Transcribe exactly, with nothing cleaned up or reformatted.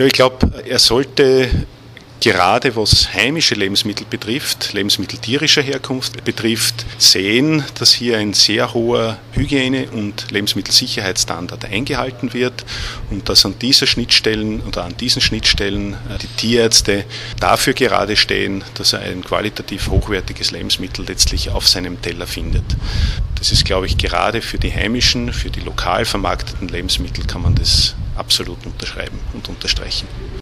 Ja, ich glaube, er sollte gerade was heimische Lebensmittel betrifft, Lebensmittel tierischer Herkunft betrifft, sehen, dass hier ein sehr hoher Hygiene- und Lebensmittelsicherheitsstandard eingehalten wird und dass an dieser Schnittstellen oder an diesen Schnittstellen die Tierärzte dafür gerade stehen, dass er ein qualitativ hochwertiges Lebensmittel letztlich auf seinem Teller findet. Das ist, glaube ich, gerade für die heimischen, für die lokal vermarkteten Lebensmittel kann man das absolut unterschreiben und unterstreichen.